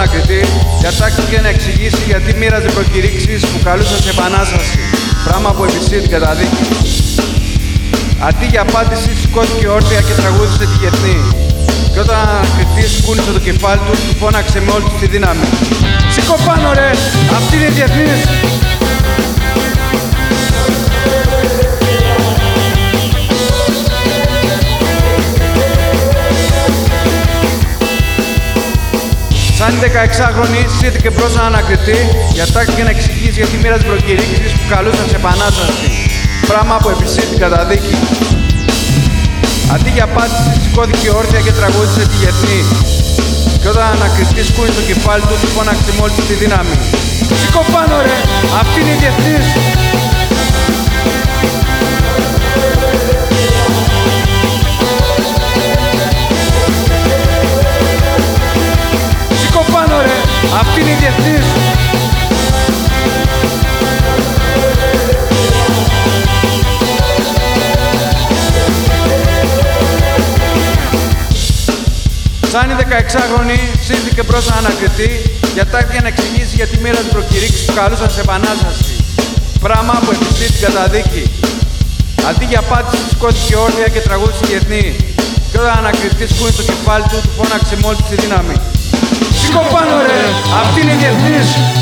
ανακριτή διατάχθηκε να εξηγήσει γιατί μοίραζε προκηρύξεις που καλούσαν σε επανάσταση, πράγμα που επισύρει την καταδίκη. Αντί για απάντηση, σηκώθηκε όρθια και τραγούδισε τη Γεθνή. Και όταν ο ανακριτής κούνησε το κεφάλι του φώναξε με όλη τη δύναμη: «Σήκω πάνω ρε, αυτή είναι η Διεθνής!» Σαν 16χρονη σύρθηκε μπρος έναν ανακριτή, διατάχθηκε να εξηγήσει γιατί μοίραζε προκηρύξεις που καλούσαν σε επανάσταση, πράγμα που επισύρει την καταδίκη. Αντί για απάντηση, σηκώθηκε όρθια και τραγούδισε τη Γεθνή. Και όταν ο ανακριτής κούνησε το κεφάλι του φώναξε με όλη τη δύναμη: «Σήκω πάνω ρε, αυτή είναι η Διεθνής!» Αυτή είναι η Διεθνής! Σαν η 16χρονη σύρθηκε μπρος έναν ανακριτή, διατάχθηκε να εξηγήσει γιατί μοίραζε προκηρύξεις που καλούσαν σε επανάσταση, πράγμα που επισύρει την καταδίκη. Αντί για απάντηση, σηκώθηκε όρθια και τραγούδισε τη Διεθνή. Και όταν ο ανακριτής κούνησε το κεφάλι του φώναξε με όλη τη δύναμη: «Σήκω πάνω ρε, αυτή είναι η Διεθνής!»